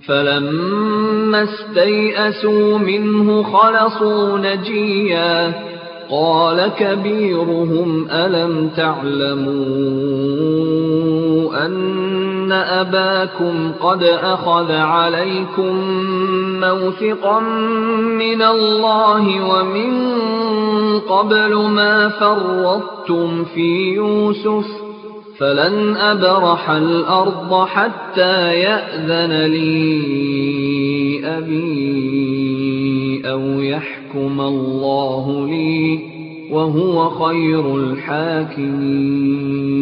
فَلَمَّا اسْتَيْأَسُوا مِنْهُ خَلَصُوا نَجِيًّا قَالَ كَبِيرُهُمْ أَلَمْ تَعْلَمُوا أَنَّ أَبَاكُمْ قَدْ أَخَذَ عَلَيْكُم مَّوْثِقًا مِّنَ اللَّهِ وَمِن قَبْلُ مَا فَرَّطتُمْ فِي يُوسُفَ ۖ فَلَنْ أَبْرَحَ الْأَرْضَ حَتَّىٰ يَأْذَنَ لِي أَبِي أَوْ يَحْكُمَ اللَّهُ لِي ۖ وَهُوَ خَيْرُ الْحَاكِمِينَ